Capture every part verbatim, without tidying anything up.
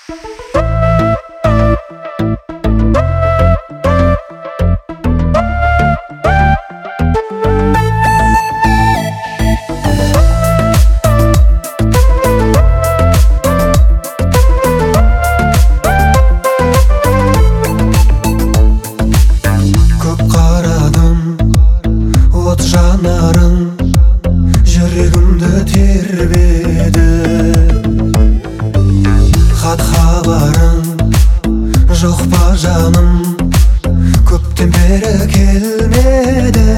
Жүрегімді тербеді. Хат хабарың жоқ па жаным, көптен бері келмеді.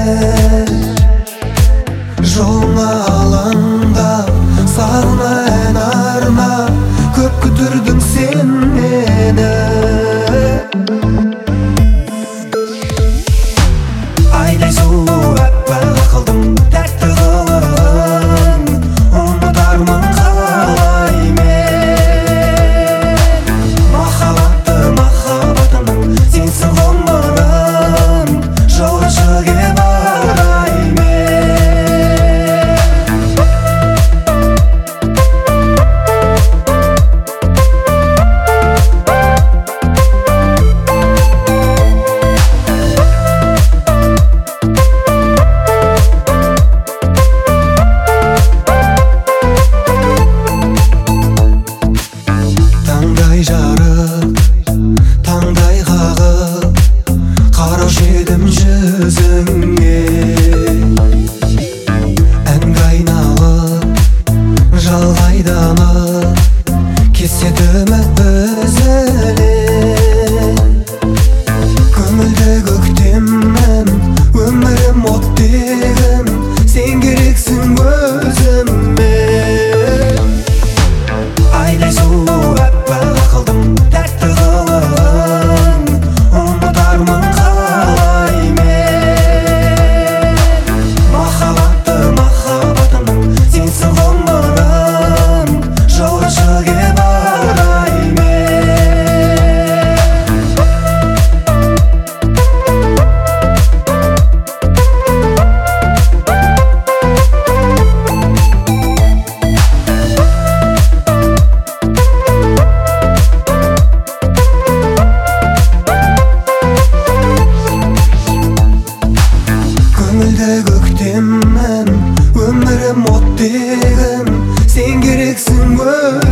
Жолыңа алаңдап, сағына ән арнап, көп күттірдің сен мені. Айдай сұлу аппақ ақылдың тәтті қылығын ұмытармын қалай мен. Махаббатты махаббатымның сенсің ғұмырым, жолшы кеп арай жарық, таңдай қағып, қараушы едім жүзіңе. Әнге айналып, жалғайданып, кетеді үміт үзіле. Көңілді көктемім, өмірім оттегім, сен керексің өзіме. Айдай сұлу аппақ ақылдың тәтті қылығын ұмытармын қалай мен. Махаббатты махаббатымның сенсің ғұмырым, жолшы кеп арай көктемім, өмірім оттегім, сен керексің